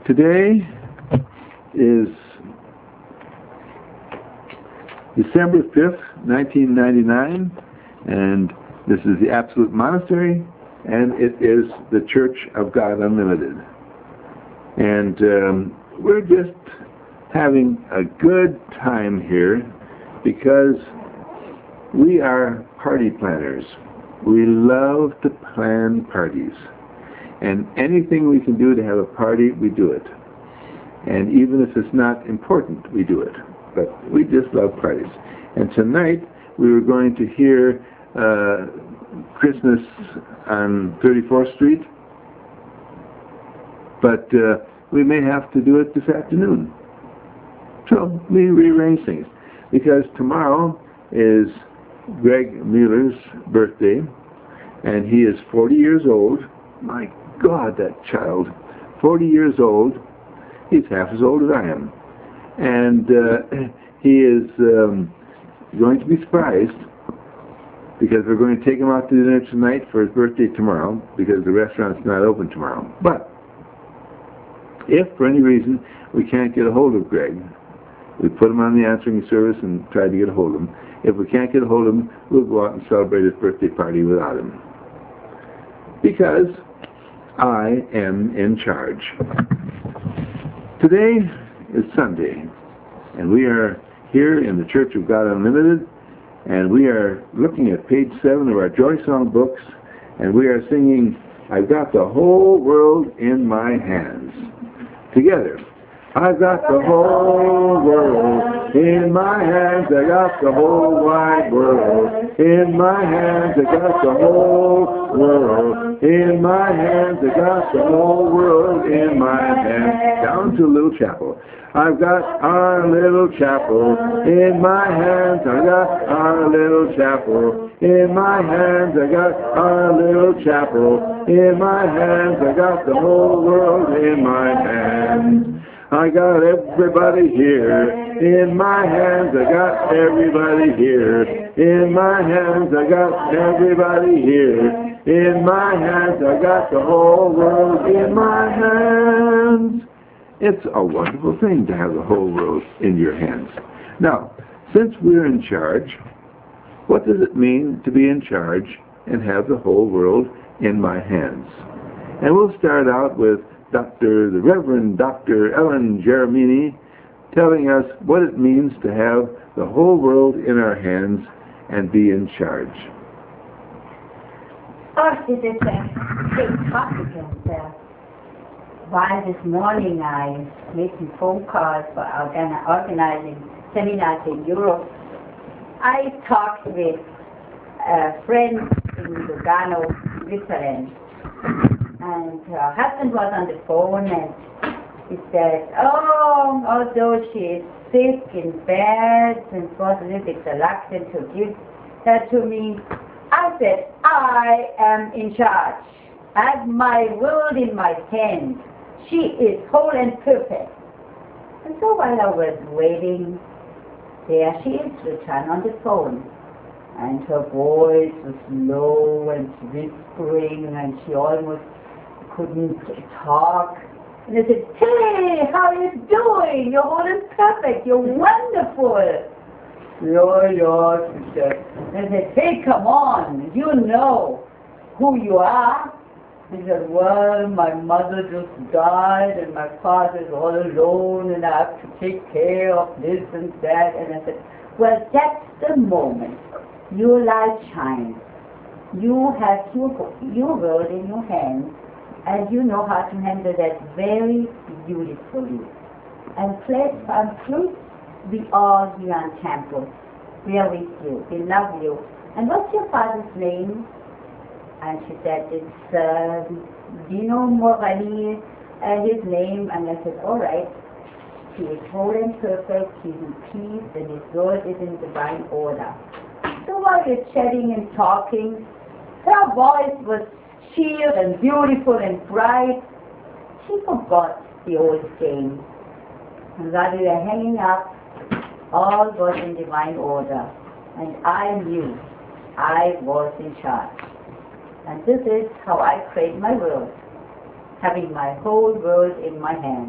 Today is December 5th, 1999, and this is the Absolute Monastery, and it is the Church of God Unlimited. And we're just having a good time here because we are party planners. We love to plan parties. And anything we can do to have a party, we do it. And even if it's not important, we do it. But we just love parties. And tonight, we were going to hear Christmas on 34th Street. But we may have to do it this afternoon. So we rearrange things. Because tomorrow is Greg Mueller's birthday. And he is 40 years old. My God, that child. 40 years old. He's half as old as I am. And he is going to be surprised because we're going to take him out to dinner tonight for his birthday tomorrow because the restaurant's not open tomorrow. But if for any reason we can't get a hold of Greg, we put him on the answering service and try to get a hold of him. If we can't get a hold of him, we'll go out and celebrate his birthday party without him. Because I am in charge. Today is Sunday, and we are here in the Church of God Unlimited, and we are looking at page 7 of our Joy Song books, and we are singing, I've got the whole world in my hands. Together. I've got the whole world in my hands. I got the whole wide world in my hands. I got the whole world in my hands. I got the whole world in my hands. Down to Little Chapel. I've got our little chapel in my hands. I got our little chapel in my hands. I got our little chapel in my hands. I got the whole world in my hands. I got everybody here in my hands. I got everybody here in my hands. I got everybody here in my hands. I got the whole world in my hands. It's a wonderful thing to have the whole world in your hands. Now, since we're in charge, what does it mean to be in charge and have the whole world in my hands? And we'll start out with the Reverend Dr. Ellen Jeremini telling us what it means to have the whole world in our hands and be in charge. Oh, this is a big topic, and why this morning I made some phone calls for organizing seminars in Europe. I talked with a friend in Lugano, Switzerland. And her husband was on the phone and he said, although she is sick in bed and was a little bit reluctant to give her to me, I said, I am in charge. I have my world in my hands. She is whole and perfect. And so while I was waiting, there she is, returned on the phone. And her voice was low and whispering, and she almost couldn't talk. And I said, hey, how are you doing? You're whole and perfect. You're wonderful. Yeah, she said. And I said, hey, come on. You know who you are. He said, well, my mother just died and my father's all alone and I have to take care of this and that. And I said, well, that's the moment your light shines. You have your world in your hands. And you know how to handle that very beautifully. And please, we all here on campus, we are with you, we love you. And what's your father's name? And she said, it's Dino Morali, his name. And I said, all right, he is whole and perfect, he's in peace, and his world is in divine order. So while we're chatting and talking, her voice was sheer and beautiful and bright. She forgot the old game. And while we were hanging up, all was in divine order. And I knew I was in charge. And this is how I create my world. having my whole world in my hands.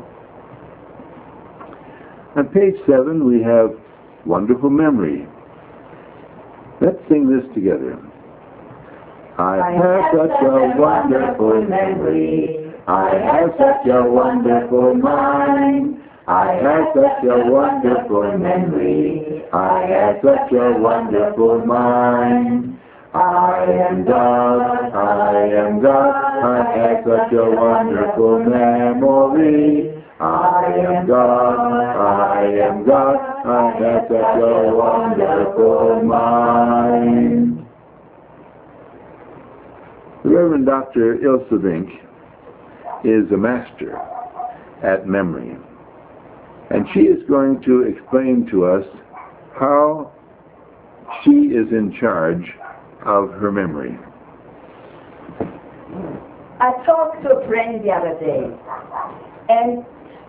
On page 7 we have wonderful memory. Let's sing this together. I have such a wonderful memory. I have such a wonderful mind. I have such a wonderful memory. I have such a wonderful mind. I am God, I am God. I have such a wonderful memory. I am God, I am God. I have such a wonderful mind. The Reverend Dr. Ilse Vink is a master at memory. And she is going to explain to us how she is in charge of her memory. I talked to a friend the other day, and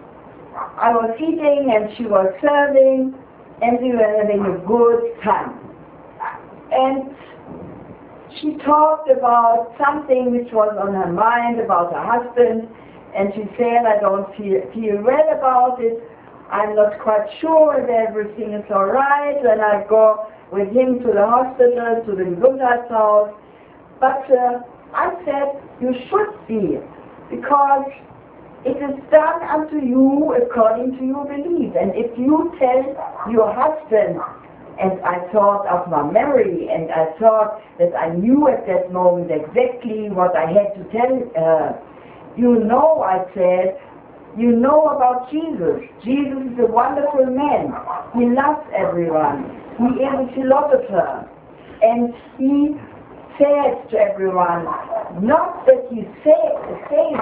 I was eating and she was serving, and we were having a good time. And she talked about something which was on her mind about her husband, and she said, I don't feel well about it. I'm not quite sure if everything is all right when I go with him to the hospital, to the Gesundheitshaus. But I said, you should be, because it is done unto you according to your belief. And if you tell your husband, and I thought of my memory, and I thought that I knew at that moment exactly what I had to tell her. You know, I said, you know about Jesus. Jesus is a wonderful man. He loves everyone. He is a philosopher. And he says to everyone, not that he saves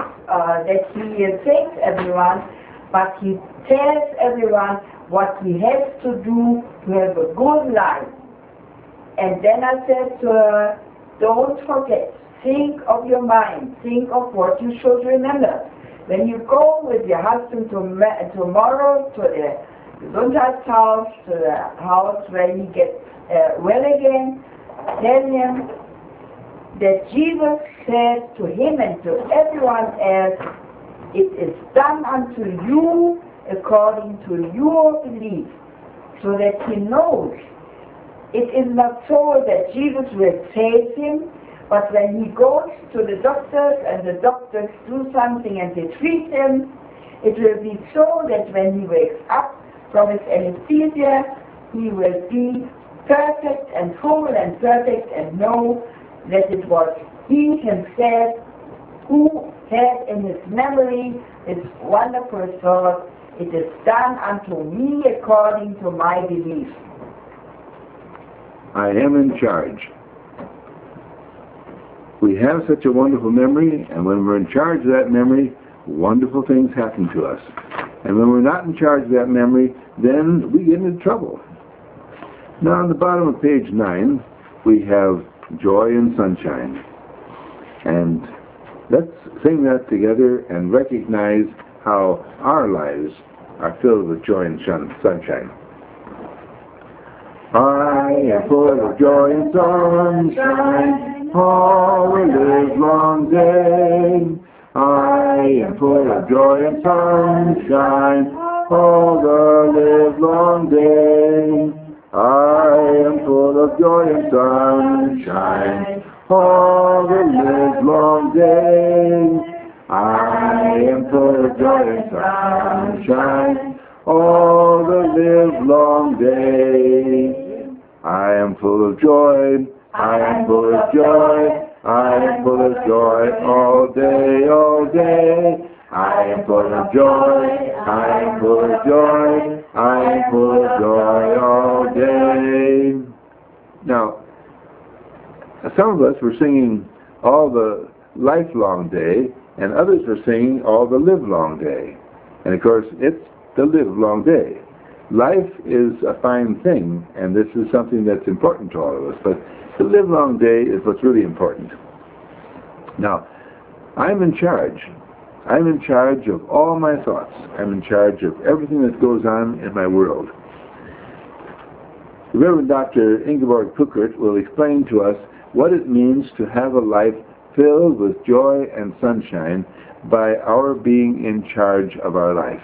everyone, but he tells everyone what he has to do to have a good life. And then I said to her, don't forget, think of your mind, think of what you should remember. When you go with your husband tomorrow to the Gesundheitshaus, to the house where he gets well again, tell him that Jesus said to him and to everyone else, it is done unto you according to your belief, so that he knows. It is not so that Jesus will save him, but when he goes to the doctors and the doctors do something and they treat him, it will be so that when he wakes up from his anesthesia, he will be perfect and whole and perfect and know that it was he himself who had in his memory this wonderful thought, it is done unto me according to my belief. I am in charge. We have such a wonderful memory, and when we're in charge of that memory, wonderful things happen to us. And when we're not in charge of that memory, then we get into trouble. Now on the bottom of page 9, we have joy and sunshine. And let's sing that together and recognize how our lives are filled with joy and sunshine. I am full of joy and sunshine all the livelong day. I am full of joy and sunshine all the livelong day. I am full of joy and sunshine all the livelong day. I am full of joy and sunshine all the livelong day. I am full of joy. I am full of joy. I am full of joy all day, all day. I am full of joy. I am full of joy. I am full of joy all day. Now, some of us were singing all the lifelong day, and others were singing all the livelong day. And of course, it's the livelong day. Life is a fine thing, and this is something that's important to all of us, but the livelong day is what's really important. Now, I'm in charge. I'm in charge of all my thoughts. I'm in charge of everything that goes on in my world. The Reverend Dr. Ingeborg Puckert will explain to us what it means to have a life filled with joy and sunshine by our being in charge of our life.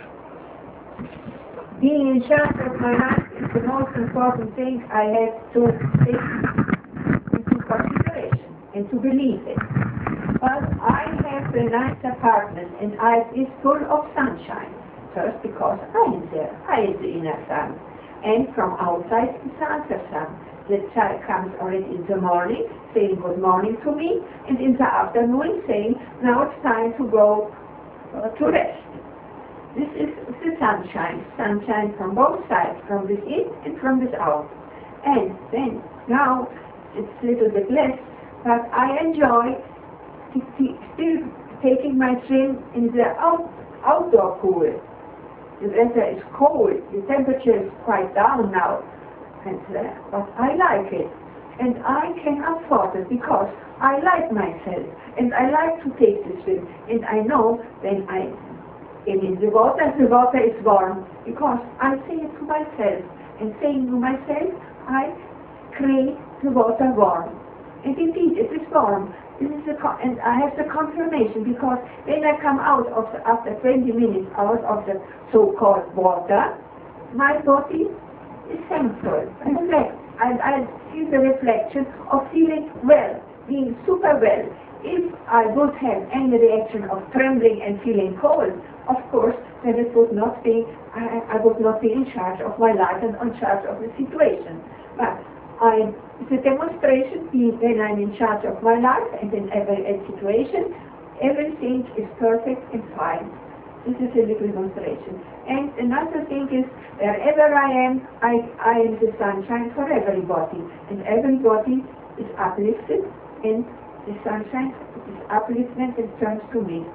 Being in charge of my life is the most important thing I have to take into consideration and to believe it. But I have a nice apartment and it's full of sunshine. First because I am there, I am the inner sun. And from outside is the outer sun. The child comes already in the morning saying good morning to me, and in the afternoon saying now it's time to go to rest. This is the sunshine from both sides, from within and from without. And then now it's a little bit less, but I enjoy still taking my swim in the outdoor pool. The weather is cold, the temperature is quite down now, but I like it. And I can afford it because I like myself and I like to take the swim. And I know when I am in the water is warm because I say it to myself. And saying to myself, I create the water warm. And indeed, it is warm. And I have the confirmation because when I come out after 20 minutes out of the so-called water, my body is thankful and relaxed. I feel the reflection of feeling well, being super well. If I would have any reaction of trembling and feeling cold, of course, then it would not be, I would not be in charge of my life and in charge of the situation. But it's a demonstration when I'm in charge of my life and in every situation, everything is perfect and fine. This is a little demonstration. And another thing is, wherever I am the sunshine for everybody. And everybody is uplifted, and the sunshine is upliftment and turns to me.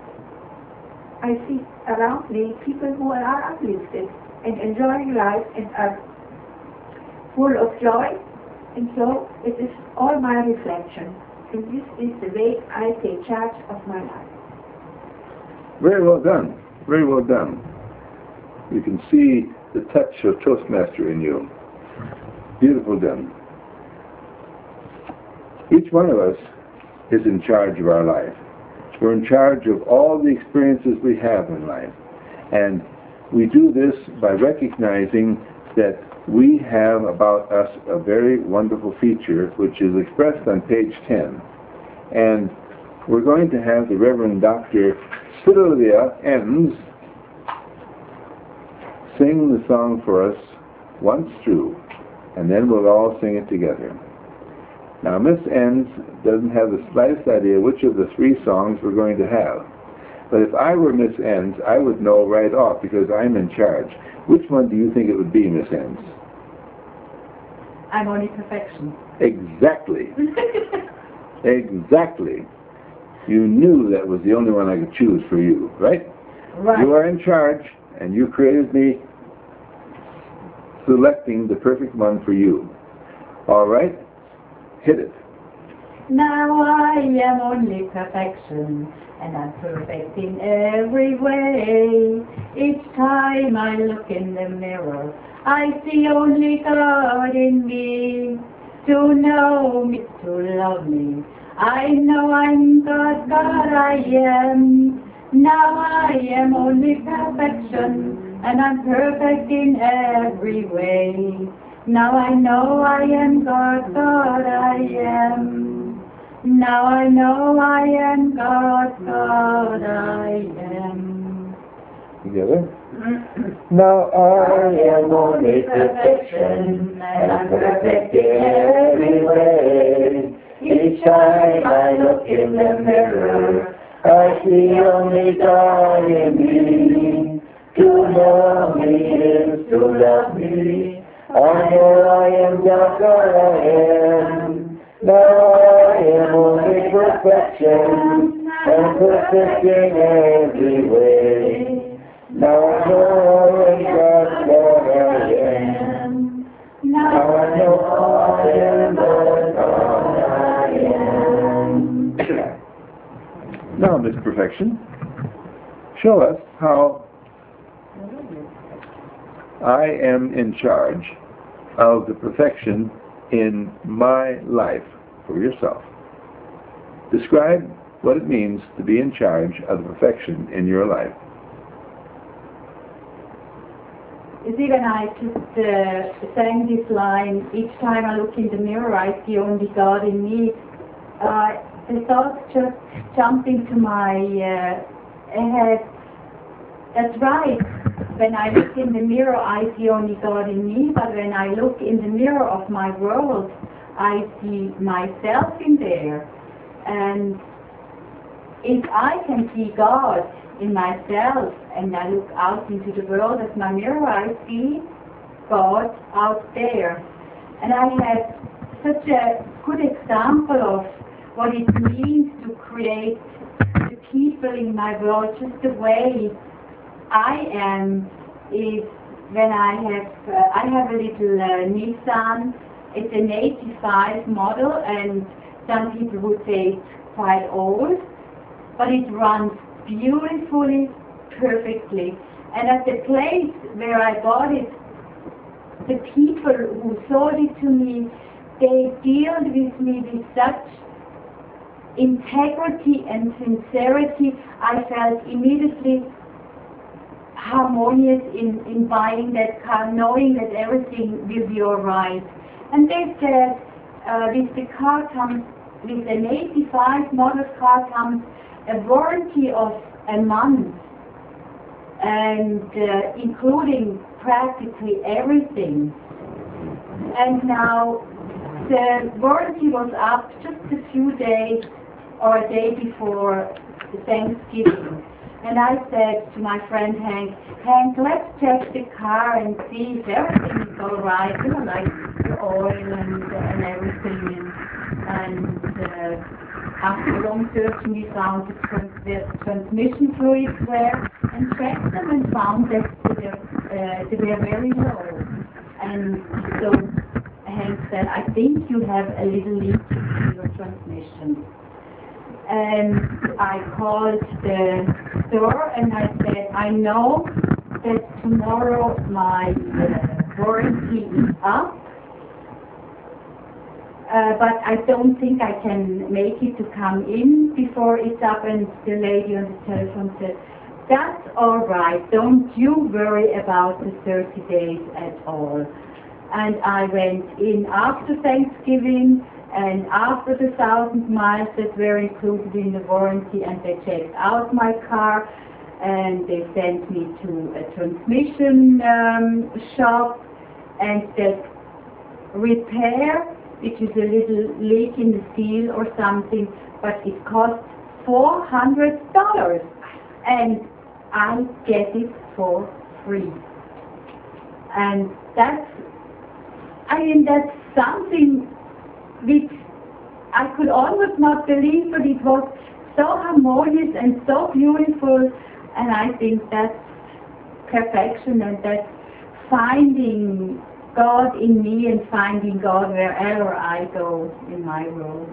I see around me people who are uplifted and enjoying life and are full of joy. And so it is all my reflection. And this is the way I take charge of my life. Very well done. Very well done. You can see the touch of Toastmaster in you. Beautiful done. Each one of us is in charge of our life. We're in charge of all the experiences we have in life. And we do this by recognizing that we have about us a very wonderful feature which is expressed on page 10. And we're going to have the Reverend Dr. Sylvia Enns sing the song for us once through, and then we'll all sing it together. Now, Miss Enns doesn't have the slightest idea which of the three songs we're going to have. But if I were Miss Enns, I would know right off because I'm in charge. Which one do you think it would be, Miss Enns? I'm only perfection. Exactly. Exactly. You knew that was the only one I could choose for you, right? Right. You are in charge, and you created me selecting the perfect one for you. All right? Hit it. Now I am only perfection, and I'm perfect in every way. Each time I look in the mirror, I see only God in me. To know me, to love me, I know I'm God, God I am. Now I am only perfection, and I'm perfect in every way. Now I know I am God, God I am. Now I know I am God, God I am. Together. Now I am only Perfection, and I'm perfect in every way. Each time I look in the mirror, I see only God in me. To know me is to love me. I know I am God, God I am. Now I am only perfection, and perfect in every way. Now I know I am God, God I am. Now I know I am God, God I am. Now, Miss Perfection, show us how I am in charge of the perfection in my life for yourself. Describe what it means to be in charge of the perfection in your life. You see, when I just sang this line, each time I look in the mirror, I see only God in me. The thoughts just jump into my head. That's right. When I look in the mirror, I see only God in me, but when I look in the mirror of my world, I see myself in there. And if I can see God in myself and I look out into the world as my mirror, I see God out there. And I had such a good example of what it means to create the people in my world just the way I am is when I have a little Nissan. It's an 85 model, and some people would say it's quite old, but it runs beautifully, perfectly. And at the place where I bought it, the people who sold it to me, they dealt with me with such integrity and sincerity. I felt immediately harmonious in buying that car, knowing that everything will be all right. And they said, with the car comes, with an 85 model car comes a warranty of a month, and including practically everything. And now the warranty was up just a few days or a day before the Thanksgiving. And I said to my friend Hank, let's check the car and see if everything is all right, you know, like the oil and everything. And after long searching, we found the transmission fluids there and checked them and found that they were very low. And so Hank said, I think you have a little leak in your transmission. And I called the store and I said, I know that tomorrow my warranty is up, but I don't think I can make it to come in before it's up. And the lady on the telephone said, that's all right, don't you worry about the 30 days at all. And I went in after Thanksgiving and after the 1,000 miles that were included in the warranty, and they checked out my car and they sent me to a transmission shop, and that repair, which is a little leak in the seal or something, but it cost $400, and I get it for free. And that's something which I could almost not believe, but it was so harmonious and so beautiful, and I think that's perfection, and that's finding God in me and finding God wherever I go in my world.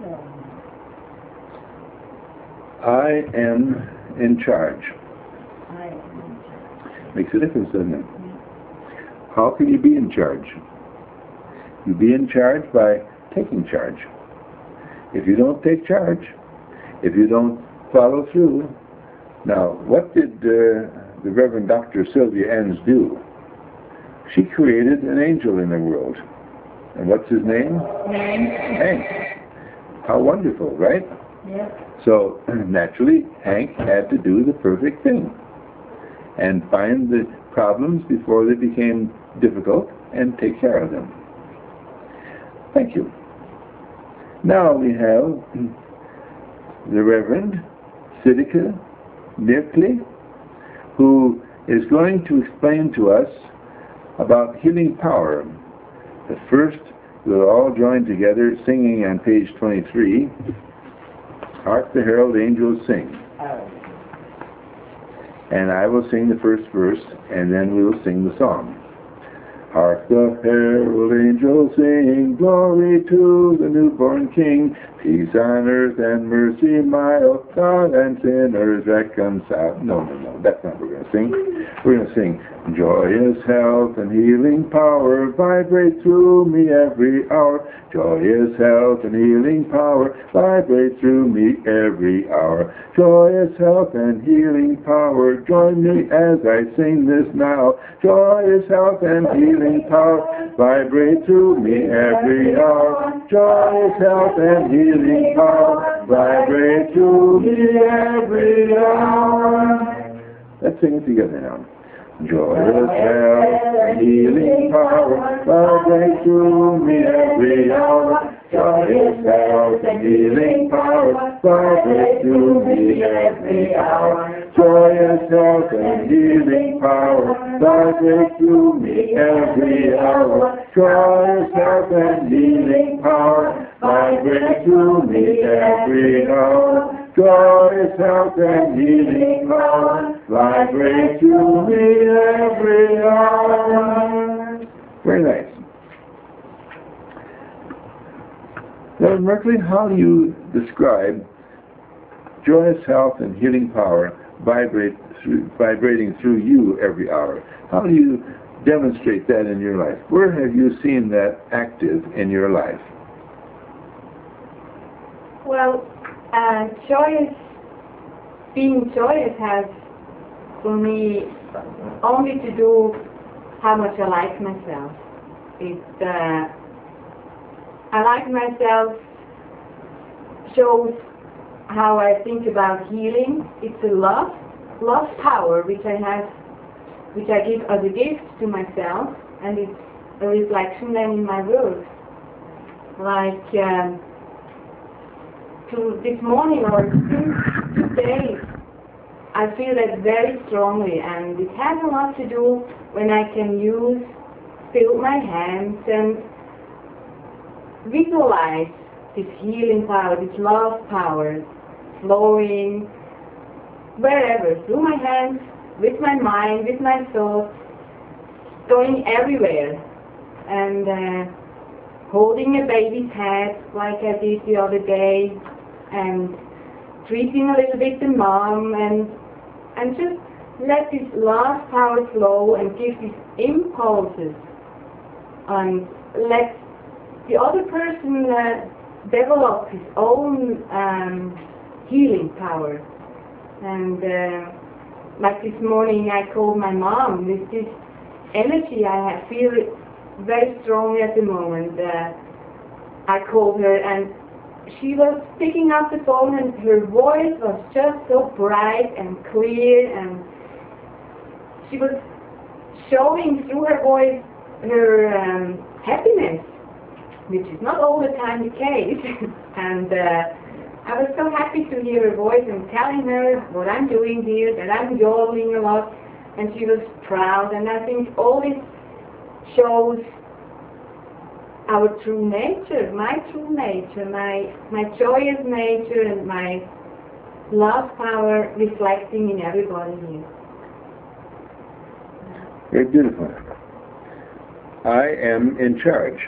I am in charge. I am in charge. Makes a difference, doesn't it? How can you be in charge? You be in charge by taking charge. If you don't take charge, if you don't follow through. Now, what did the Reverend Dr. Sylvia Enns do? She created an angel in the world. And what's his name? Hank. How wonderful, right? Yes. So, naturally, Hank had to do the perfect thing and find the problems before they became difficult and take care of them. Thank you. Now we have the Reverend Siddika Nirkli, who is going to explain to us about healing power. But first, we'll all join together singing on page 23, Hark the Herald Angels Sing. And I will sing the first verse, and then we will sing the song. Hark the herald angels sing, glory to the newborn King, peace on earth and mercy mild, God and sinners reconciled. No, that's not what we're going to sing. We're going to sing, joyous health and healing power vibrate through me every hour. Joyous health and healing power vibrate through me every hour. Joyous health and healing power, join me as I sing this now. Joyous health and healing power vibrate through me every hour. Joyous health and healing power vibrate through me every hour. Let's sing it together now. Joyous health and healing power vibrate through me every hour. Joyous health and healing power vibrate through me every hour. Joyous health and healing power vibrate through me every hour. Joyous health and healing power vibrate through me every hour. Joyous health and healing power vibrate through me every hour. Very nice. Now, Merkley, how do you describe joyous health and healing power vibrating through you every hour? How do you demonstrate that in your life? Where have you seen that active in your life? Well, being joyous has, for me, only to do how much I like myself. I like myself shows how I think about healing. It's a love power which I give as a gift to myself, and it's a reflection then in my work. Like to this morning or today, I feel that very strongly, and it has a lot to do when I can feel my hands and visualize this healing power, this love power flowing wherever, through my hands, with my mind, with my thoughts, going everywhere, and holding a baby's head like I did the other day, and treating a little bit the mom, and just let this love power flow and give these impulses, and let the other person develop his own healing power. And like this morning I called my mom with this energy I feel very strongly at the moment. I called her, and she was picking up the phone, and her voice was just so bright and clear, and she was showing through her voice her happiness, which is not all the time the case. And I was so happy to hear her voice and telling her what I'm doing here, that I'm yawning a lot, and she was proud. And I think all this shows our true nature, my true nature, my joyous nature, and my love power reflecting in everybody here. Very beautiful. I am in charge.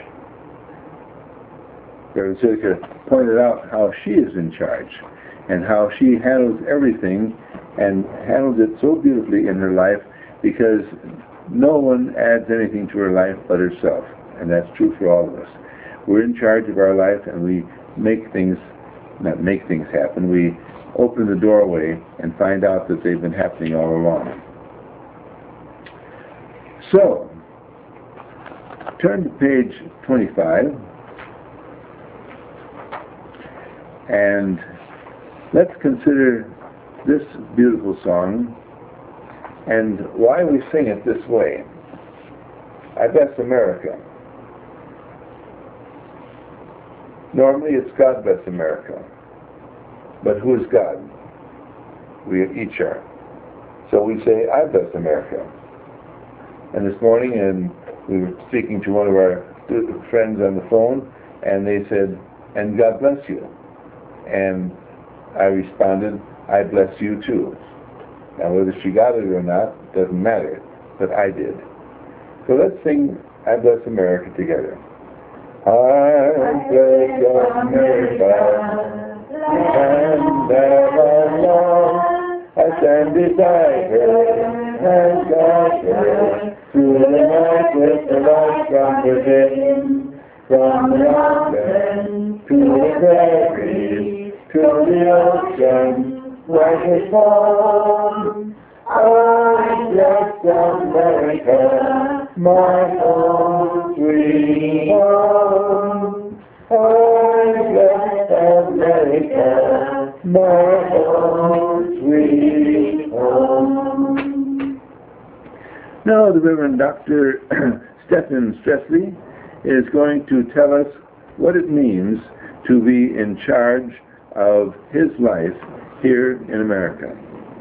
Veronica pointed out how she is in charge and how she handles everything and handles it so beautifully in her life, because no one adds anything to her life but herself. And that's true for all of us. We're in charge of our life, and we not make things happen. We open the doorway and find out that they've been happening all along. So, turn to page 25, and let's consider this beautiful song and why we sing it this way. I Bless America. Normally it's God Bless America. But who is God? We each are. So we say, I bless America. And this morning, we were speaking to one of our friends on the phone, and they said, and God bless you. And I responded, I bless you too. Now whether she got it or not, doesn't matter, but I did. So let's sing I Bless America together. I bless America, and that I love, I stand beside her, and guide her through the night with the light from within. From the mountain to the prairie to the ocean where it falls. I bless America, my own sweet home. I bless America, my own sweet home. Now the Reverend Dr. Stephen Stresley is going to tell us what it means to be in charge of his life here in America.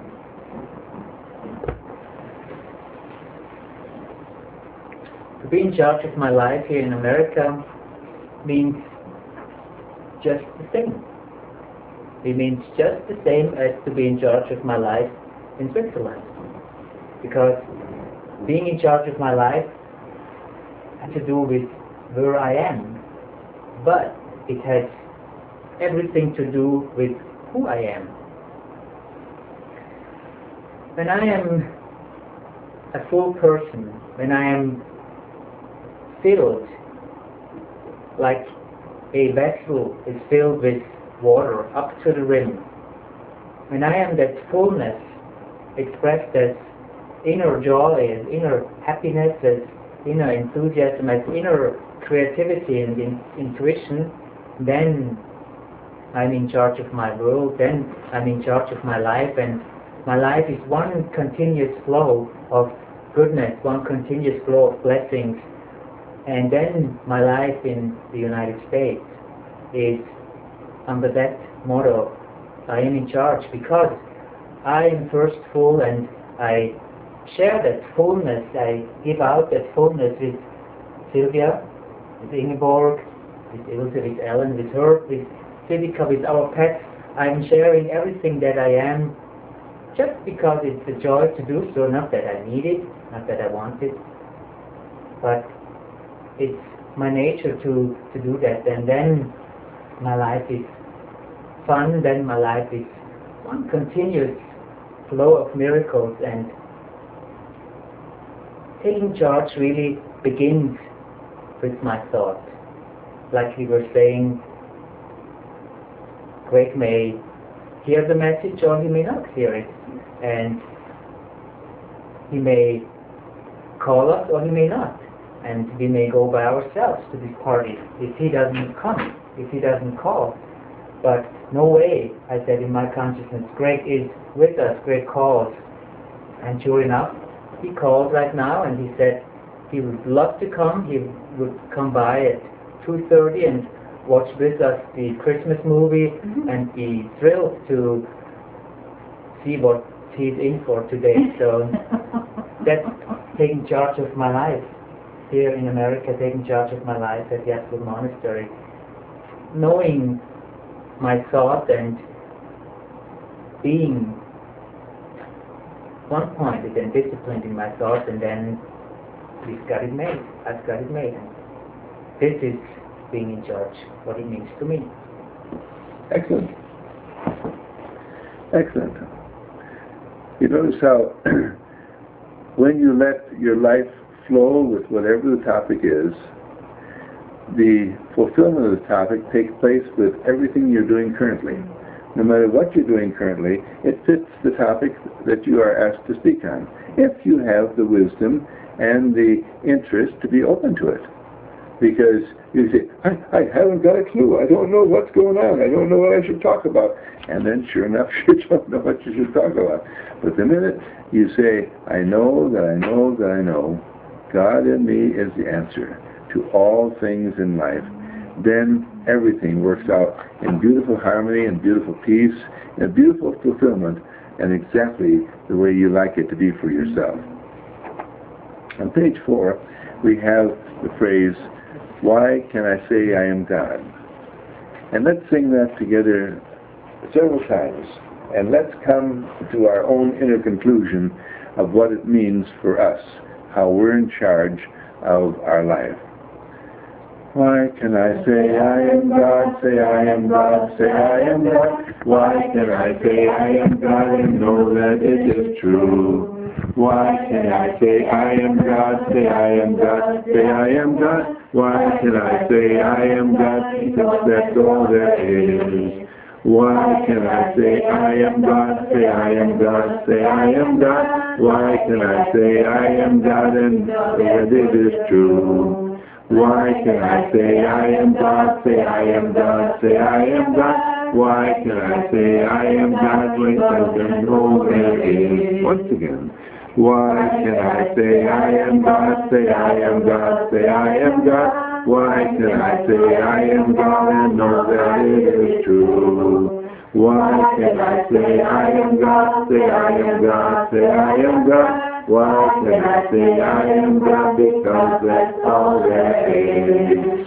To be in charge of my life here in America means just the same. It means just the same as to be in charge of my life in Switzerland. Because being in charge of my life has to do with where I am, but it has everything to do with who I am. When I am a full person, when I am filled like a vessel is filled with water up to the rim, when I am that fullness expressed as inner joy, as inner happiness, as inner enthusiasm, as inner creativity and intuition, then I'm in charge of my world, then I'm in charge of my life, and my life is one continuous flow of goodness, one continuous flow of blessings. And then my life in the United States is under that motto, I am in charge, because I am first full and I share that fullness, I give out that fullness with Sylvia, with Ingeborg, with Ilse, with Ellen, with her, with Civica, with our pets. I'm sharing everything that I am just because it's a joy to do so, not that I need it, not that I want it, but it's my nature to do that. And then my life is fun, then my life is one continuous flow of miracles, and taking charge really begins with my thought. Like we were saying, Greg may hear the message or he may not hear it, and he may call us or he may not, and we may go by ourselves to this party if he doesn't come, if he doesn't call. But no way, I said in my consciousness, Greg is with us, Greg calls. And sure enough, he called right now and he said he would love to come. He would come by at 2:30 and watch with us the Christmas movie and be thrilled to see what he's in for today. So that's taking charge of my life here in America, taking charge of my life at the Absolute Monastery. Knowing my thought and being one-pointed and disciplined in my thoughts, and then we've got it made. I've got it made. This is being in charge, what it means to me. Excellent. Excellent. You notice how when you let your life flow with whatever the topic is, the fulfillment of the topic takes place with everything you're doing currently. No matter what you're doing currently, it fits the topic that you are asked to speak on, if you have the wisdom and the interest to be open to it. Because you say, I haven't got a clue, I don't know what's going on, I don't know what I should talk about. And then sure enough, you don't know what you should talk about. But the minute you say, I know that I know that I know, God in me is the answer to all things in life, then everything works out in beautiful harmony and beautiful peace and beautiful fulfillment, and exactly the way you like it to be for yourself. On page 4, we have the phrase, why can I say I am God? And let's sing that together several times, and let's come to our own inner conclusion of what it means for us, how we're in charge of our life. Why can I say I am God, say I am God, say I am God? Why can I say I am God and know that it is true? Why can I say I am God? Say I am God. Say I am God. Why can I say I am God? Because that's all there is. Why can I say I am God? Say I am God. Say I am God. Why can I say I am God and know that it is true? Why can I say I am God? Say I am God. Say I am God. Why can I say I am God when I know there is? Once again. Why can I say I am God? Say I am God. Say I am God. Why can I say I am God and know that it is true? Why can I say I am God? Say I am God. Say I am God. Why can I say I am God? Because that's all there is.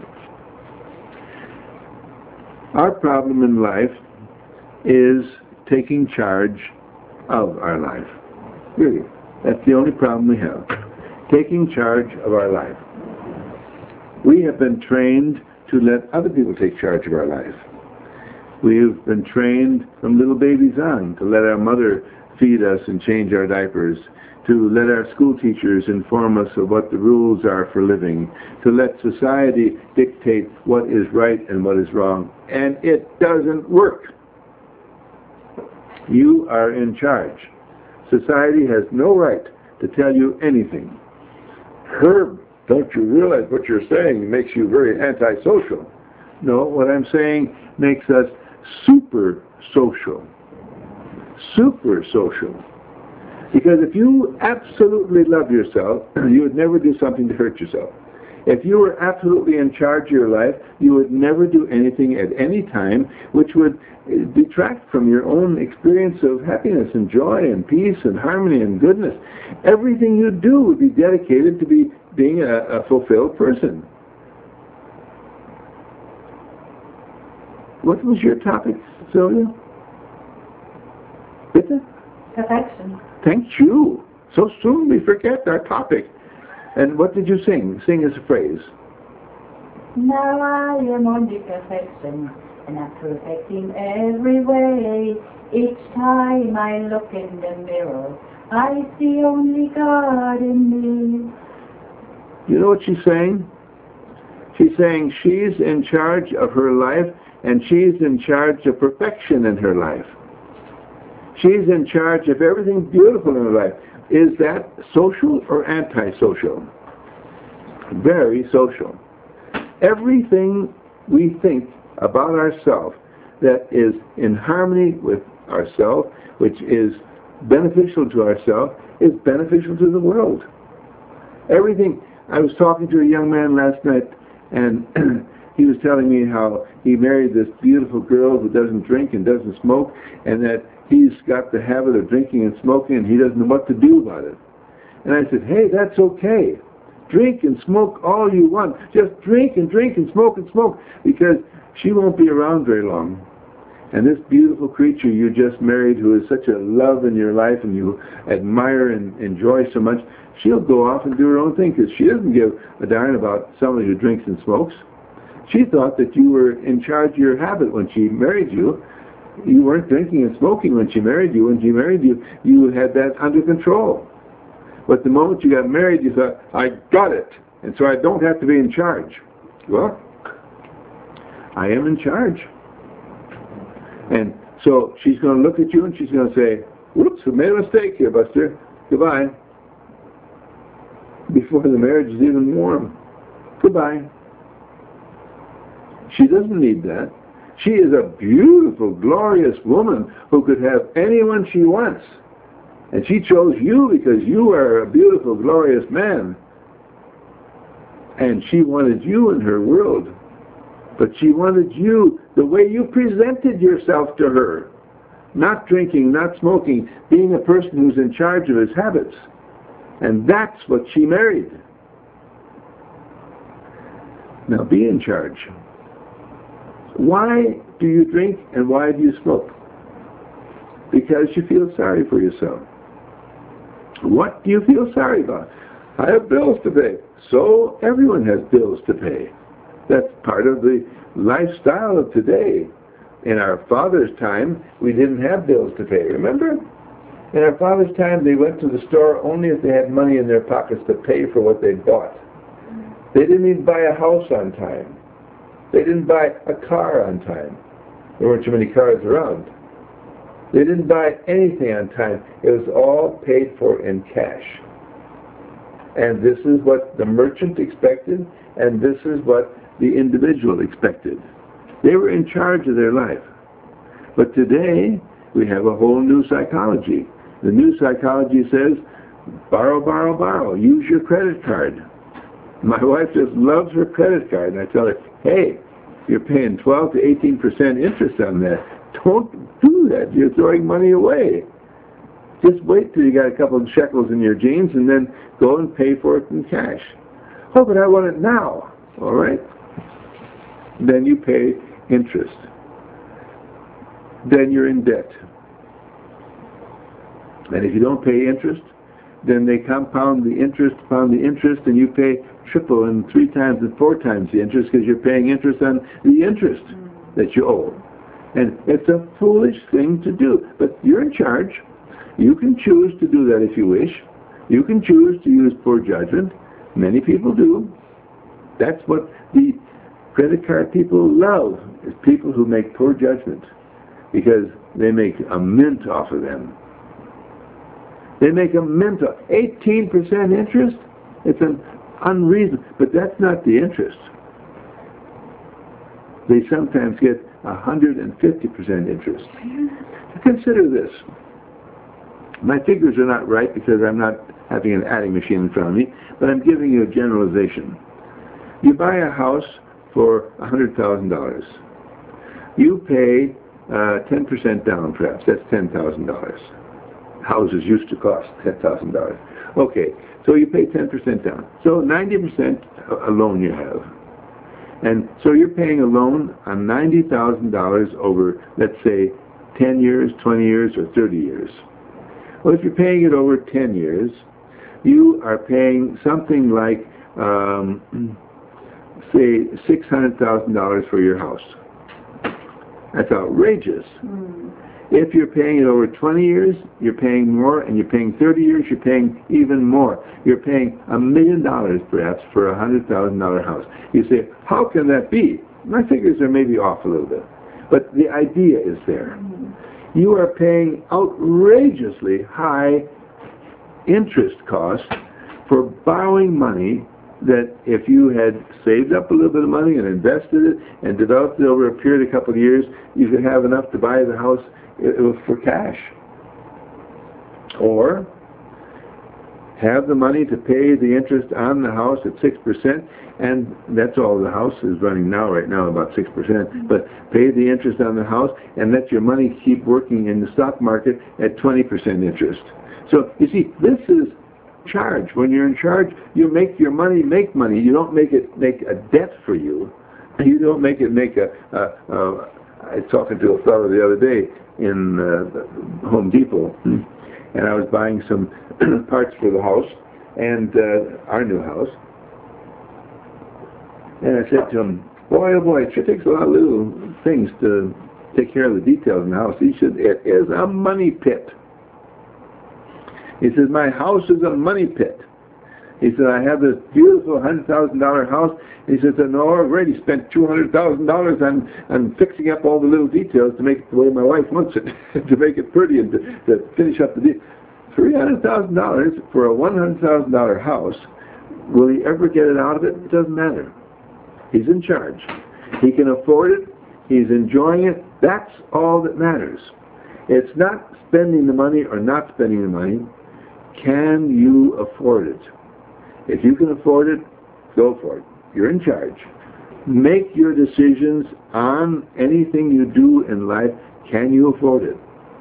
Our problem in life is taking charge of our life. Really, that's the only problem we have. Taking charge of our life. We have been trained to let other people take charge of our life. We've been trained from little babies on to let our mother feed us and change our diapers, to let our school teachers inform us of what the rules are for living, to let society dictate what is right and what is wrong. And it doesn't work. You are in charge. Society has no right to tell you anything. Herb, don't you realize what you're saying makes you very antisocial? No, what I'm saying makes us super social. Super social. Because if you absolutely love yourself, you would never do something to hurt yourself. If you were absolutely in charge of your life, you would never do anything at any time which would detract from your own experience of happiness and joy and peace and harmony and goodness. Everything you do would be dedicated to being a fulfilled person. What was your topic, Sylvia? Bitte? Perfection. Thank you. So soon we forget our topic. And what did you sing? Sing as a phrase. Now I am on the perfection, and I'm perfect in every way. Each time I look in the mirror, I see only God in me. You know what she's saying? She's saying she's in charge of her life, and she's in charge of perfection in her life. She's in charge of everything beautiful in her life. Is that social or antisocial? Very social. Everything we think about ourselves that is in harmony with ourselves, which is beneficial to ourselves, is beneficial to the world. Everything. I was talking to a young man last night, and he was telling me how he married this beautiful girl who doesn't drink and doesn't smoke, and that he's got the habit of drinking and smoking, and he doesn't know what to do about it. And I said, hey, that's okay. Drink and smoke all you want. Just drink and smoke, because she won't be around very long. And this beautiful creature you just married, who is such a love in your life and you admire and enjoy so much, she'll go off and do her own thing, because she doesn't give a darn about somebody who drinks and smokes. She thought that you were in charge of your habit when she married you. You weren't drinking and smoking when she married you. When she married you, you had that under control. But the moment you got married, you thought, I got it, and so I don't have to be in charge. Well, I am in charge. And so she's going to look at you and she's going to say, whoops, we made a mistake here, Buster. Goodbye. Before the marriage is even warm. Goodbye. She doesn't need that. She is a beautiful, glorious woman who could have anyone she wants. And she chose you because you are a beautiful, glorious man. And she wanted you in her world. But she wanted you the way you presented yourself to her. Not drinking, not smoking, being a person who's in charge of his habits. And that's what she married. Now be in charge. Why do you drink and why do you smoke? Because you feel sorry for yourself. What do you feel sorry about? I have bills to pay. So everyone has bills to pay. That's part of the lifestyle of today. In our father's time, we didn't have bills to pay, remember? In our father's time, they went to the store only if they had money in their pockets to pay for what they bought. They didn't even buy a house on time. They didn't buy a car on time. There weren't too many cars around. They didn't buy anything on time. It was all paid for in cash. And this is what the merchant expected, and this is what the individual expected. They were in charge of their life. But today, we have a whole new psychology. The new psychology says, borrow, borrow, borrow. Use your credit card. My wife just loves her credit card, and I tell her, hey, you're paying 12 to 18% interest on that. Don't do that. You're throwing money away. Just wait till you got a couple of shekels in your jeans and then go and pay for it in cash. Oh, but I want it now. All right. Then you pay interest. Then you're in debt. And if you don't pay interest, then they compound the interest upon the interest, and you pay triple and 3 times and 4 times the interest because you're paying interest on the interest that you owe. And it's a foolish thing to do. But you're in charge. You can choose to do that if you wish. You can choose to use poor judgment. Many people do. That's what the credit card people love, is people who make poor judgment, because they make a mint off of them. They make a mint off 18% interest. It's an unreasonable, but that's not the interest. They sometimes get 150% interest. Consider this. My figures are not right because I'm not having an adding machine in front of me, but I'm giving you a generalization. You buy a house for $100,000. You pay 10% down, perhaps. That's $10,000. Houses used to cost $10,000. Okay, so you pay 10% down. So 90% a loan you have. And so you're paying a loan on $90,000 over, let's say, 10 years, 20 years, or 30 years. Well, if you're paying it over 10 years, you are paying something like, say, $600,000 for your house. That's outrageous. If you're paying it over 20 years, you're paying more, and you're paying 30 years, you're paying even more. You're paying $1 million, perhaps, for a $100,000 house. You say, how can that be? My figures are maybe off a little bit, but the idea is there. You are paying outrageously high interest costs for borrowing money that if you had saved up a little bit of money and invested it and developed it over a period of a couple of years, you could have enough to buy the house for cash. Or have the money to pay the interest on the house at 6%, and that's all the house is running now, right now, about 6%, but pay the interest on the house and let your money keep working in the stock market at 20% interest. So, you see, this is charge. When you're in charge, you make your money make money. You don't make it make a debt for you. You don't make it make I was talking to a fellow the other day in Home Depot, and I was buying some parts for the house, and our new house. And I said to him, boy, oh boy, it sure takes a lot of little things to take care of the details in the house. He said, it is a money pit. He says, my house is a money pit. He said, I have this beautiful $100,000 house. He said, no, I've already spent $200,000 on fixing up all the little details to make it the way my wife wants it, to make it pretty and to finish up the details. $300,000 for a $100,000 house. Will he ever get it out of it? It doesn't matter. He's in charge. He can afford it. He's enjoying it. That's all that matters. It's not spending the money or not spending the money. Can you afford it? If you can afford it, go for it. You're in charge. Make your decisions on anything you do in life. Can you afford it?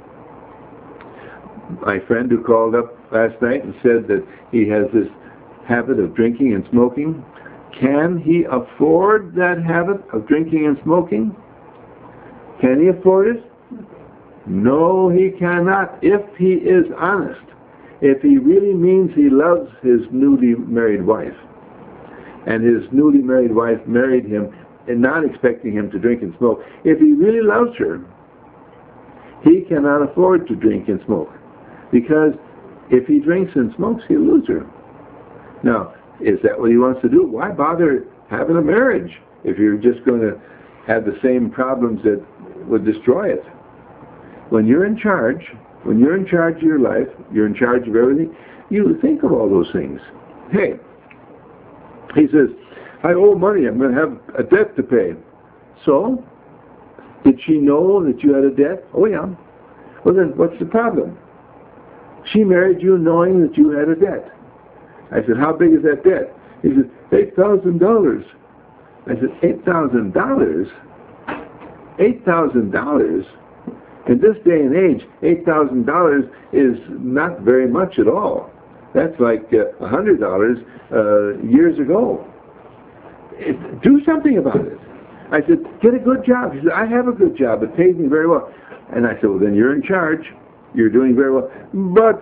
My friend who called up last night and said that he has this habit of drinking and smoking. Can he afford that habit of drinking and smoking? Can he afford it? No, he cannot, if he is honest. If he really means he loves his newly married wife, and his newly married wife married him and not expecting him to drink and smoke, if he really loves her, he cannot afford to drink and smoke. Because if he drinks and smokes, he'll lose her. Now, is that what he wants to do? Why bother having a marriage if you're just going to have the same problems that would destroy it? When you're in charge of your life, you're in charge of everything, you think of all those things. Hey, he says, I owe money, I'm going to have a debt to pay. So, did she know that you had a debt? Oh yeah. Well then, what's the problem? She married you knowing that you had a debt. I said, how big is that debt? He said, $8,000. I said, $8,000? $8,000? In this day and age, $8,000 is not very much at all. That's like $100 years ago. Do something about it. I said, get a good job. He said, I have a good job. It pays me very well. And I said, well, then you're in charge. You're doing very well. But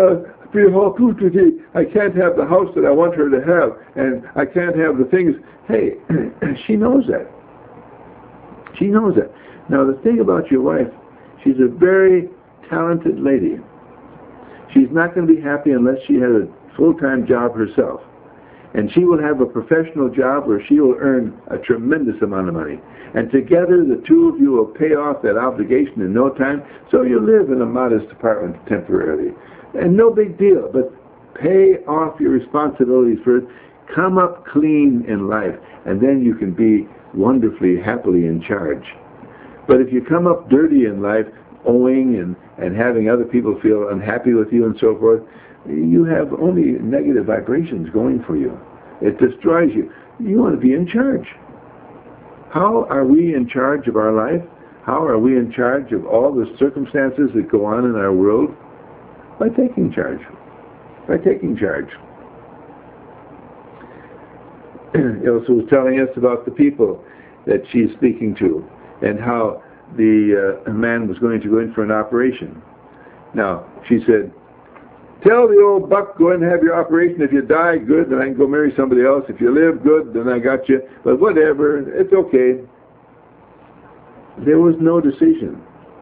I can't have the house that I want her to have, and I can't have the things. Hey, she knows that. She knows that. Now, the thing about your wife, she's a very talented lady. She's not going to be happy unless she has a full-time job herself. And she will have a professional job where she will earn a tremendous amount of money. And together, the two of you will pay off that obligation in no time, so you live in a modest apartment temporarily. And no big deal, but pay off your responsibilities first. Come up clean in life, and then you can be wonderfully, happily in charge. But if you come up dirty in life, owing and having other people feel unhappy with you and so forth, you have only negative vibrations going for you. It destroys you. You want to be in charge. How are we in charge of our life? How are we in charge of all the circumstances that go on in our world? By taking charge. By taking charge. Ilse was telling us about the people that she's speaking to and how the man was going to go in for an operation. Now, she said, tell the old buck, go and have your operation. If you die, good, then I can go marry somebody else. If you live, good, then I got you. But whatever, it's okay. There was no decision.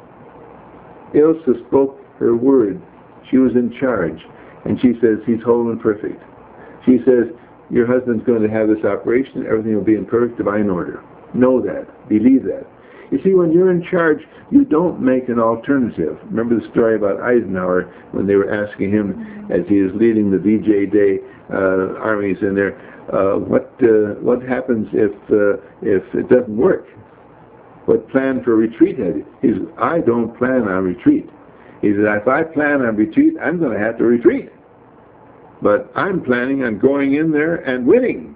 Ilse spoke her word. She was in charge. And she says, he's whole and perfect. She says, your husband's going to have this operation. Everything will be in perfect divine order. Know that. Believe that. You see, when you're in charge, you don't make an alternative. Remember the story about Eisenhower when they were asking him, as he was leading the VJ Day armies in there, what happens if it doesn't work? What plan for retreat have you? He said, I don't plan on retreat. He said, if I plan on retreat, I'm going to have to retreat. But I'm planning on going in there and winning.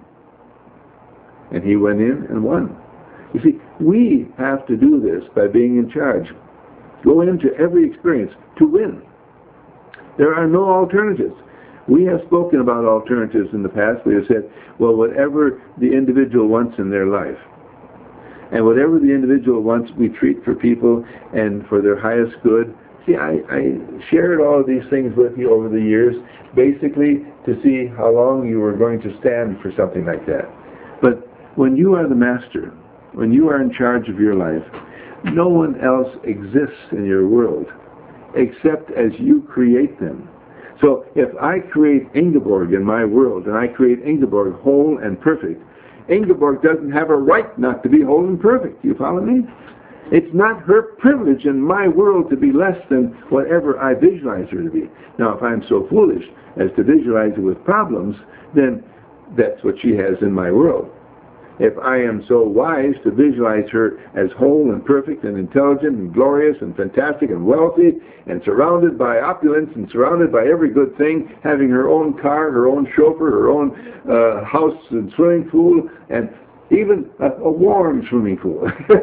And he went in and won. You see, we have to do this by being in charge. Go into every experience to win. There are no alternatives. We have spoken about alternatives in the past. We have said, well, whatever the individual wants in their life, and whatever the individual wants, we treat for people and for their highest good. See, I shared all of these things with you over the years, basically to see how long you were going to stand for something like that. But when you are the master, when you are in charge of your life, no one else exists in your world except as you create them. So if I create Ingeborg in my world, and I create Ingeborg whole and perfect, Ingeborg doesn't have a right not to be whole and perfect. You follow me? It's not her privilege in my world to be less than whatever I visualize her to be. Now, if I'm so foolish as to visualize her with problems, then that's what she has in my world. If I am so wise to visualize her as whole and perfect and intelligent and glorious and fantastic and wealthy and surrounded by opulence and surrounded by every good thing, having her own car, her own chauffeur, her own house and swimming pool, and even a warm swimming pool.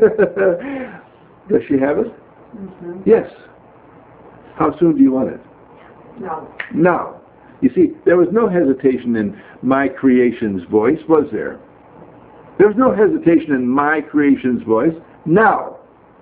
Does she have it? Mm-hmm. Yes. How soon do you want it? No. Now. You see, there was no hesitation in my creation's voice, was there? There was no hesitation in my creation's voice. Now.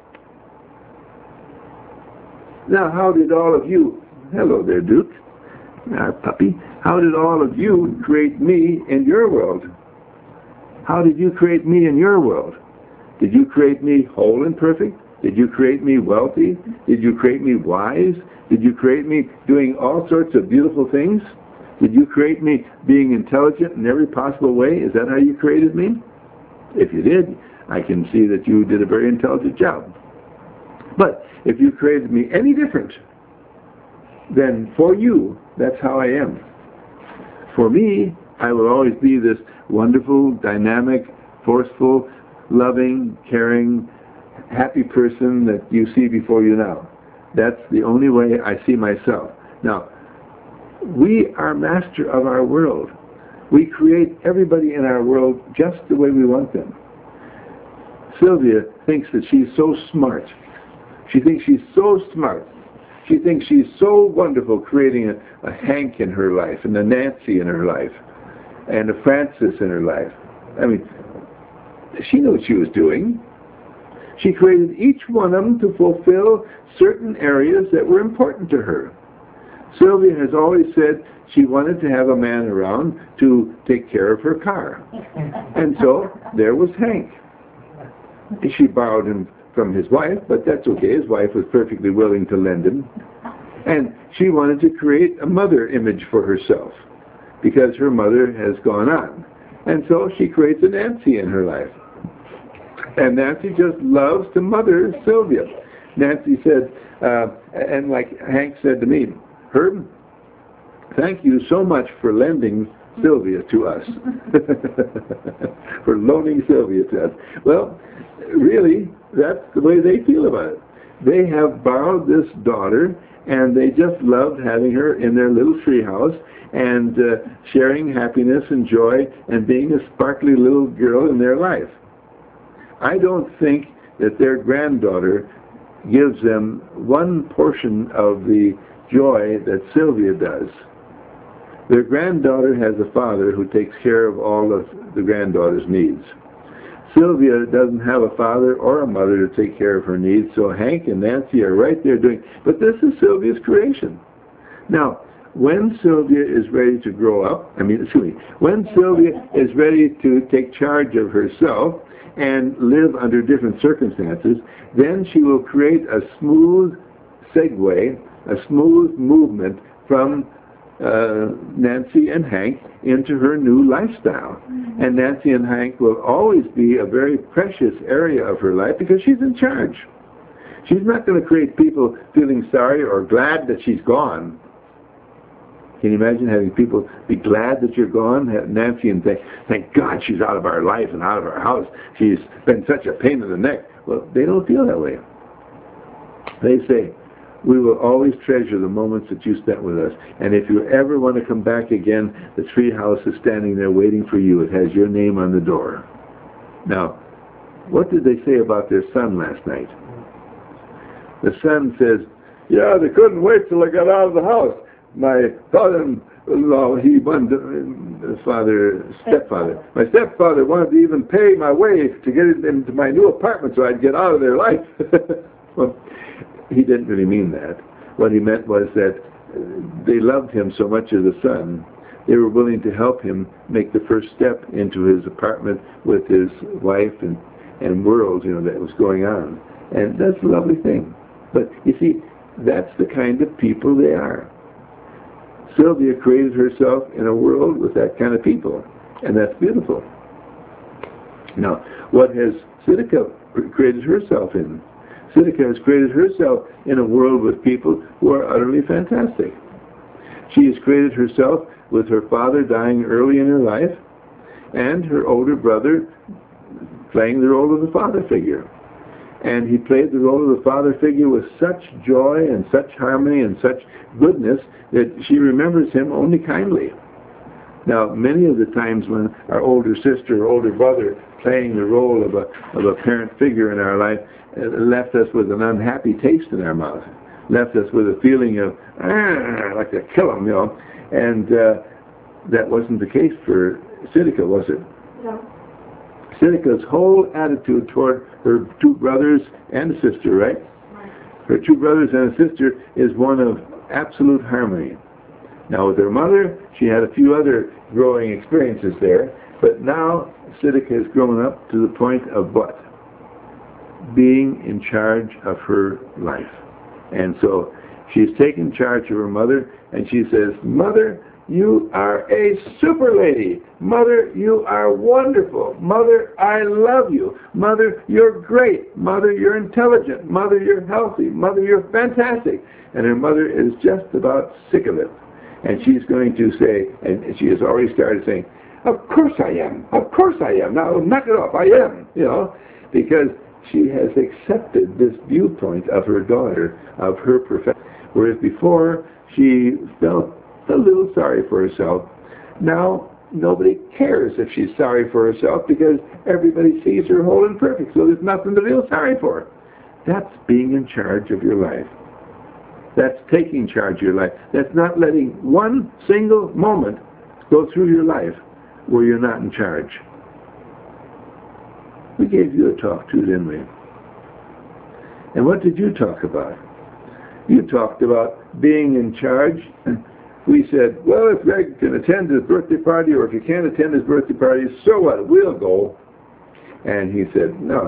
Now, how did all of you, hello there, Duke, our puppy, how did all of you create me in your world? How did you create me in your world? Did you create me whole and perfect, Did you create me wealthy? Did you create me wise? Did you create me doing all sorts of beautiful things? Did you create me being intelligent in every possible way? Is that how you created me? If you did, I can see that you did a very intelligent job. But if you created me any different, then for you, that's how I am. For me, I will always be this wonderful, dynamic, forceful, loving, caring, happy person that you see before you now. That's the only way I see myself. Now, we are master of our world. We create everybody in our world just the way we want them. Sylvia thinks that she's so smart. She thinks she's so smart. She thinks she's so wonderful creating a Hank in her life, and a Nancy in her life, and a Francis in her life. I mean, she knew what she was doing. She created each one of them to fulfill certain areas that were important to her. Sylvia has always said she wanted to have a man around to take care of her car. And so there was Hank. She borrowed him from his wife, but that's okay. His wife was perfectly willing to lend him. And she wanted to create a mother image for herself because her mother has gone on. And so she creates a Nancy in her life. And Nancy just loves to mother Sylvia. Nancy said, and like Hank said to me, Herb, thank you so much for lending Sylvia to us. For loaning Sylvia to us. Well, really, that's the way they feel about it. They have borrowed this daughter, and they just loved having her in their little treehouse and sharing happiness and joy and being a sparkly little girl in their life. I don't think that their granddaughter gives them one portion of the joy that Sylvia does. Their granddaughter has a father who takes care of all of the granddaughter's needs. Sylvia doesn't have a father or a mother to take care of her needs, so Hank and Nancy are right there doing. But this is Sylvia's creation. Now, when Sylvia is ready to grow up, when Sylvia is ready to take charge of herself and live under different circumstances, then she will create a smooth segue, a smooth movement from Nancy and Hank into her new lifestyle. And Nancy and Hank will always be a very precious area of her life because she's in charge. She's not going to create people feeling sorry or glad that she's gone. Can you imagine having people be glad that you're gone? Nancy and thank God she's out of our life and out of our house. She's been such a pain in the neck. Well, they don't feel that way. They say, we will always treasure the moments that you spent with us. And if you ever want to come back again, the tree house is standing there waiting for you. It has your name on the door. Now, what did they say about their son last night? The son says, yeah, they couldn't wait till I got out of the house. My father-in-law, stepfather. My stepfather wanted to even pay my way to get into my new apartment so I'd get out of their life. Well, he didn't really mean that. What he meant was that they loved him so much as a son, they were willing to help him make the first step into his apartment with his wife and world, that was going on. And that's a lovely thing. But you see, that's the kind of people they are. Sylvia created herself in a world with that kind of people, and that's beautiful. Now, what has Siddhika created herself in? Siddhika has created herself in a world with people who are utterly fantastic. She has created herself with her father dying early in her life, and her older brother playing the role of the father figure. And he played the role of the father figure with such joy and such harmony and such goodness that she remembers him only kindly. Now, many of the times when our older sister or older brother playing the role of a parent figure in our life left us with an unhappy taste in our mouth, left us with a feeling of, I'd like to kill him, And that wasn't the case for Siddhika, was it? No. Siddhika's whole attitude toward her two brothers and a sister, right? Her two brothers and a sister is one of absolute harmony. Now with her mother, she had a few other growing experiences there, but now Siddhika has grown up to the point of what? being in charge of her life. And so she's taken charge of her mother, and she says, Mother, you are a super lady. Mother, you are wonderful. Mother, I love you. Mother, you're great. Mother, you're intelligent. Mother, you're healthy. Mother, you're fantastic. And her mother is just about sick of it. And she's going to say, and she has already started saying, of course I am. Of course I am. Now knock it off. I am. You know, because she has accepted this viewpoint of her daughter, of her profession. Whereas before, she felt a little sorry for herself. Now, nobody cares if she's sorry for herself because everybody sees her whole and perfect, so there's nothing to feel sorry for. That's being in charge of your life. That's taking charge of your life. That's not letting one single moment go through your life where you're not in charge. We gave you a talk too, didn't we? And what did you talk about? You talked about being in charge. We said, well, if Greg can attend his birthday party, or if you can't attend his birthday party, so what? We'll go. And he said, no.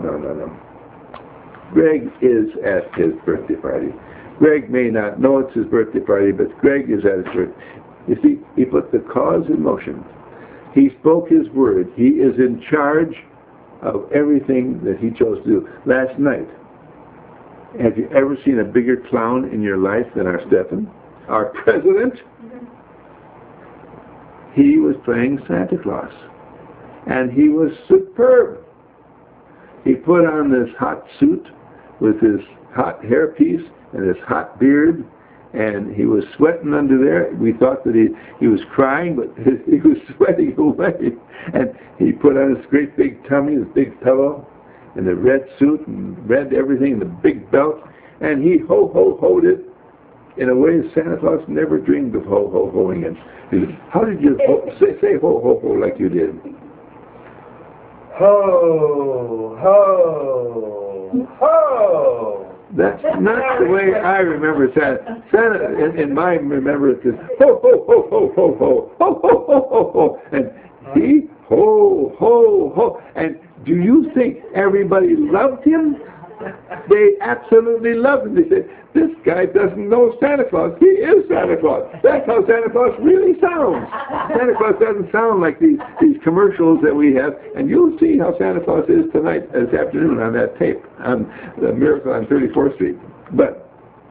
Greg is at his birthday party. Greg may not know it's his birthday party, but Greg is at his birthday. You see, he put the cause in motion. He spoke his word. He is in charge of everything that he chose to do. Last night, have you ever seen a bigger clown in your life than our Stephen, our president? He was playing Santa Claus, and he was superb. He put on this hot suit with his hot hairpiece and his hot beard, and he was sweating under there. We thought that he was crying, but he was sweating away. And he put on his great big tummy, his big pillow, and the red suit and red everything, and the big belt, and he ho-ho-hoed it in a way Santa Claus never dreamed of ho-ho-hoing it. How did you say ho-ho-ho like you did? Ho, ho, ho. That's not the way I remember Santa. Santa, in my remembrance, is ho, ho, ho, ho, ho, ho, ho, ho, ho, ho, ho, and he ho, ho, ho. And do you think everybody loved him? They absolutely loved him. They said, this guy doesn't know Santa Claus. He is Santa Claus. That's how Santa Claus really sounds. Santa Claus doesn't sound like these commercials that we have. And you'll see how Santa Claus is tonight, this afternoon, on that tape, on the Miracle on 34th Street. But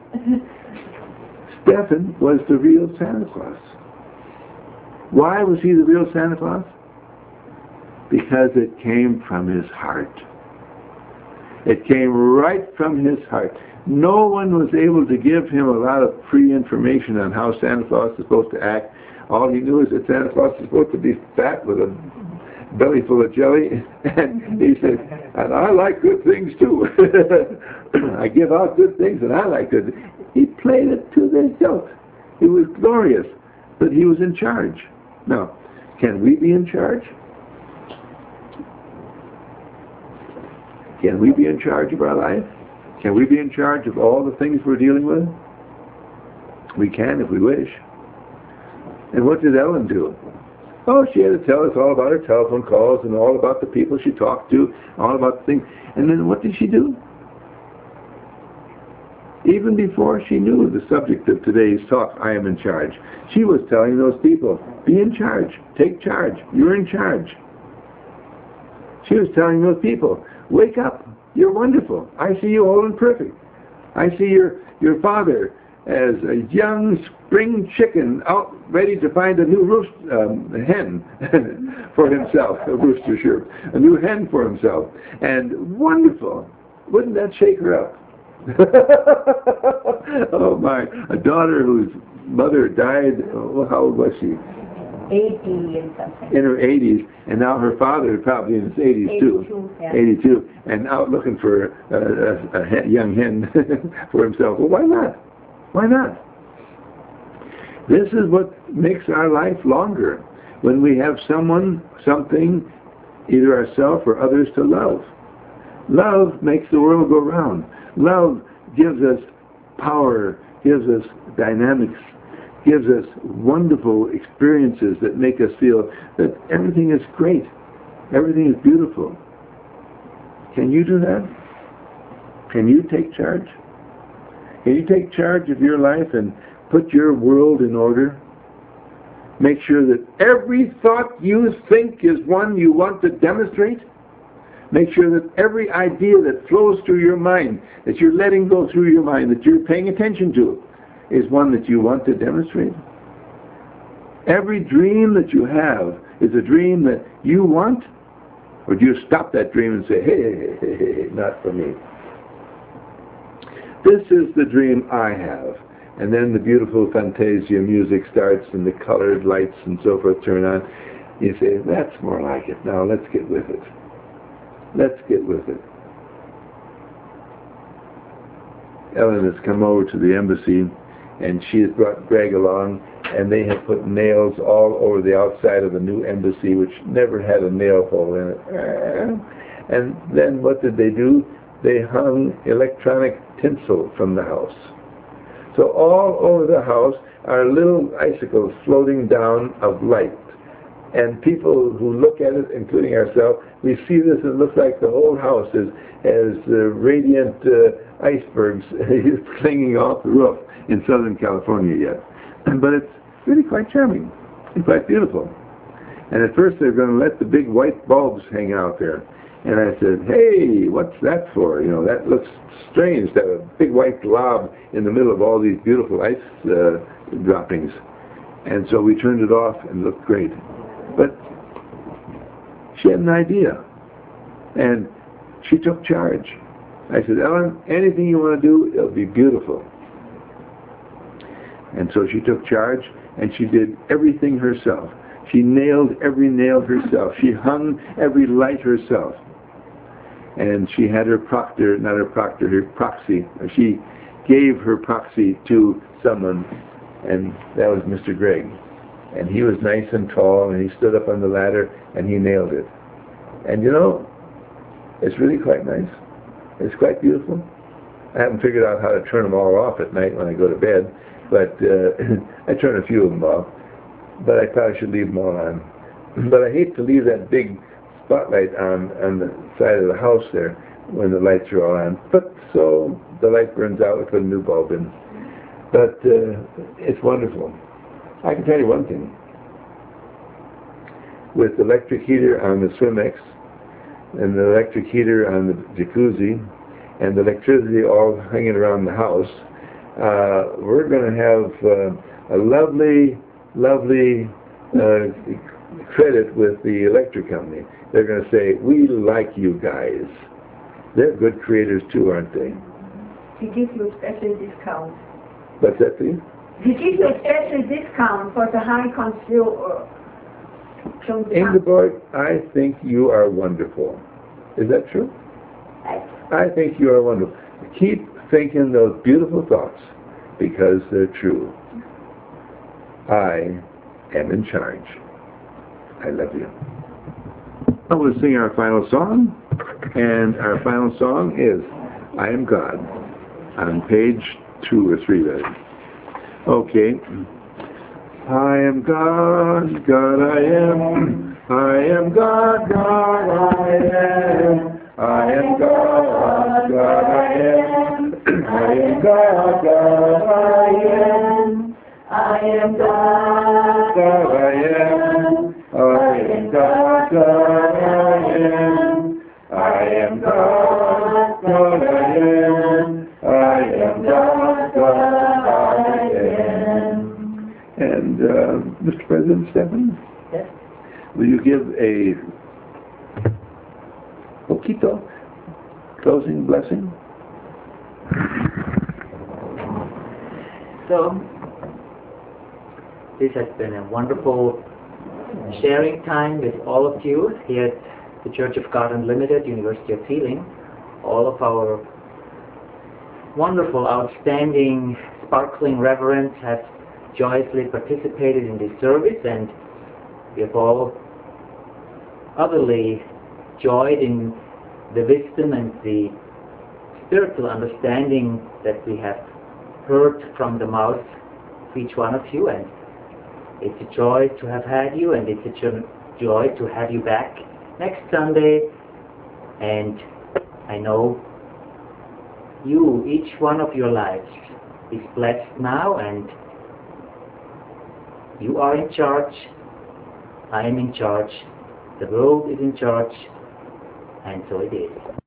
Stephen was the real Santa Claus. Why was he the real Santa Claus? Because it came from his heart. It came right from his heart. No one was able to give him a lot of free information on how Santa Claus is supposed to act. All he knew is that Santa Claus is supposed to be fat with a belly full of jelly. And he said, and I like good things too. I give out good things and I like good things. He played it to the hilt. It was glorious. But he was in charge. Now, can we be in charge? Can we be in charge of our life? Can we be in charge of all the things we're dealing with? We can if we wish. And what did Ellen do? Oh, she had to tell us all about her telephone calls and all about the people she talked to, all about the things. And then what did she do? Even before she knew the subject of today's talk, I am in charge, she was telling those people, be in charge, take charge, you're in charge. She was telling those people, wake up, you're wonderful. I see you whole and perfect. I see your father as a young spring chicken out ready to find a new hen for himself, a rooster, sure, a new hen for himself. And wonderful. Wouldn't that shake her up? Oh my, a daughter whose mother died, well, how old was she? 80 and something. In her 80s, and now her father probably in his 80s too. 82, yeah. 82, and out looking for a young hen for himself. Well, why not? Why not? This is what makes our life longer, when we have someone, something, either ourselves or others to love. Love makes the world go round. Love gives us power, gives us dynamics, gives us wonderful experiences that make us feel that everything is great, everything is beautiful. Can you do that? Can you take charge? Can you take charge of your life and put your world in order? Make sure that every thought you think is one you want to demonstrate. Make sure that every idea that flows through your mind, that you're letting go through your mind, that you're paying attention to, is one that you want to demonstrate. Every dream that you have is a dream that you want, or do you stop that dream and say, hey, not for me? This is the dream I have. And then the beautiful Fantasia music starts and the colored lights and so forth turn on. You say, that's more like it. Now let's get with it. Let's get with it. Ellen has come over to the embassy and she has brought Greg along, and they have put nails all over the outside of the new embassy, which never had a nail hole in it. And then what did they do? They hung electronic tinsel from the house. So all over the house are little icicles floating down of light. And people who look at it, including ourselves, we see this and it looks like the whole house has radiant icebergs clinging off the roof in Southern California yet. But it's really quite charming and quite beautiful. And at first they're going to let the big white bulbs hang out there. And I said, hey, what's that for? You know, that looks strange, to have a big white glob in the middle of all these beautiful ice droppings. And so we turned it off and it looked great. But she had an idea. And she took charge. I said, Ellen, anything you want to do, it'll be beautiful. And so she took charge, and she did everything herself. She nailed every nail herself. She hung every light herself. And she had her proctor, not her proctor, her proxy. She gave her proxy to someone, and that was Mr. Gregg. And he was nice and tall, and he stood up on the ladder, and he nailed it. And you know, it's really quite nice. It's quite beautiful. I haven't figured out how to turn them all off at night when I go to bed, but I turn a few of them off. But I probably should leave them all on. But I hate to leave that big spotlight on the side of the house there when the lights are all on. But so the light burns out, we put a new bulb in. But it's wonderful. I can tell you one thing. With the electric heater on the Swimex, and the electric heater on the jacuzzi, and the electricity all hanging around the house, we're going to have a lovely credit with the electric company. They're going to say, we like you guys. They're good creators too, aren't they? We give you a special discount. What's that, please? We give you a special discount for the high consumer. Ingeborg, I think you are wonderful. Is that true? I think you are wonderful. Keep thinking those beautiful thoughts because they're true. I am in charge. I love you. I will sing our final song, and our final song is I Am God on page 2 or 3 rather. Okay. I am God, God I am. I am God, God I am. I am God, God I am. I am God, God I am. I am God, God I am. I am God, God I am. I am God, God I am. I am God, God I am. And Mr. President Stephan? Yes? Will you give a poquito closing blessing? So, this has been a wonderful sharing time with all of you here at the Church of God Unlimited, University of Healing. All of our wonderful, outstanding, sparkling reverends have joyously participated in this service, and we have all utterly joyed in the wisdom and the spiritual understanding that we have heard from the mouth of each one of you, and it's a joy to have had you, and it's a joy to have you back. next Sunday, and I know you, each one of your lives, is blessed now, and you are in charge, I am in charge, the world is in charge, and so it is.